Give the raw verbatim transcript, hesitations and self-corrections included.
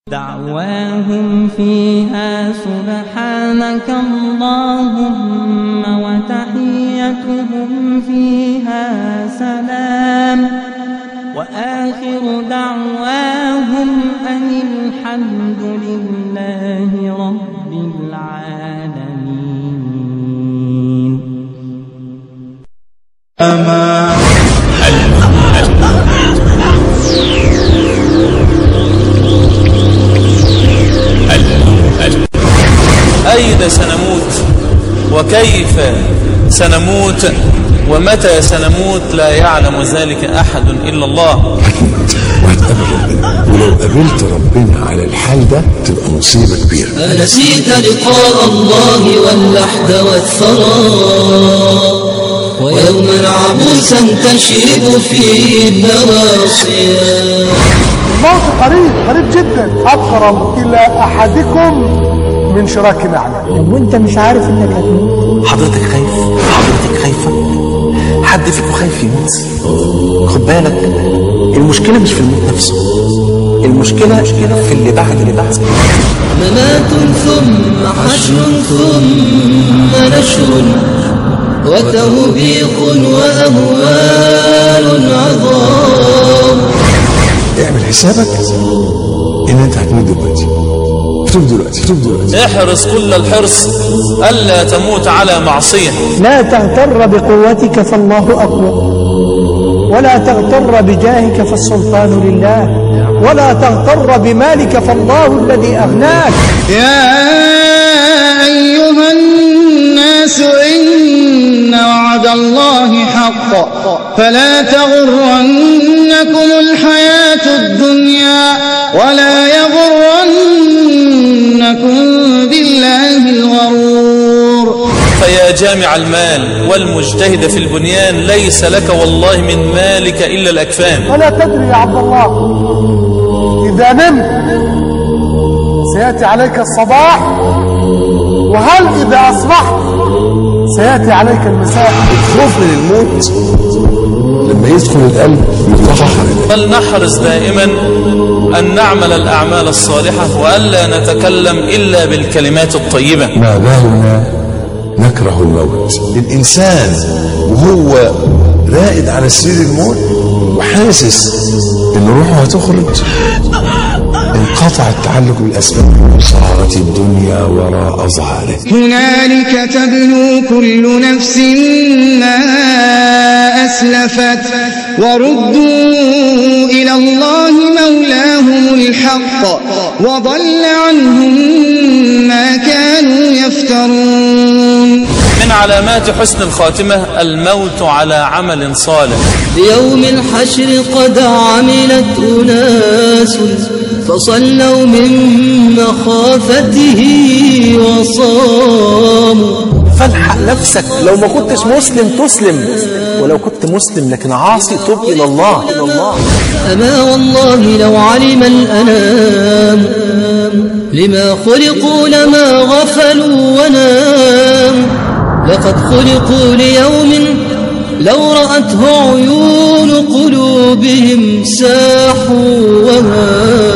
دعواهم فيها سبحانك اللهم وتحيتهم فيها سلام وآخر دعواهم أن الحمد لله رب العالمين. أما أين سنموت وكيف سنموت ومتى سنموت لا يعلم ذلك أحد إلا الله. وهتقابل ربنا، ولو قابلت ربنا على الحال ده تبقى مصيبة كبيرة. أنسيت لقاء الله واللحد والثرى ويوما عبوسا تشرب فيه النواصيا. الموت قريب قريب جدا، أقرب إلى أحدكم من شراك نعلة. وانت مش عارف انك هتموت. حضرتك خايف؟ حضرتك خايفة؟ حد فيكم خايف يموت؟ خد بالك، المشكلة مش في الموت نفسه، المشكلة في اللي بعد اللي بعد. ممات ثم حشر ثم نشر وتوبيخ وأهوال عظام. اعمل حسابك ان انت هتموت دلوقتي. توب دلوقتي توب دلوقتي. احرص كل الحرص ألا تموت على معصية. لا تغتر بقوتك فالله أقوى، ولا تغتر بجاهك فالسلطان لله، ولا تغتر بمالك فالله الذي أغناك. يا أيها الناس إن وعد الله حق فلا تغرنكم الحياة الدنيا ولا يغرنكم بالله الغرور. فيا جامع المال والمجتهد في البنيان ليس لك والله من مالك إلا الأكفان. ولا تدري يا عبد الله، إذا نمت سيأتي عليك الصباح، وهل إذا أصبحت سيأتي عليك المساء. الخوف من الموت لما يدخل القلب يتطهر. فلنحرص دائما أن نعمل الأعمال الصالحة وألا نتكلم إلا بالكلمات الطيبة. ما بالنا نكره الموت. الإنسان وهو رائد على سرير الموت وحاسس إن روحه هتخرج، انقطع التعلق بالأسباب وصارت الدنيا وراء ظهره. هنالك تبلو كل نفس ما أسلفت وردوا إلى الله مولاهم الحق وضل عنهم ما كانوا يفترون. من علامات حسن الخاتمة الموت على عمل صالح. ليوم الحشر قد عملت أناس فصلوا من مخافته وصاموا. فالحق نفسك، لو ما كنتش مسلم تسلم، ولو كنت مسلم لكن عاصي تب إلى الله. إلى الله. أما والله لو علم الأنام لما خلقوا لما غفلوا ونام. لقد خلقوا ليوم لو رأته عيون قلوبهم ساحوا وهاموا.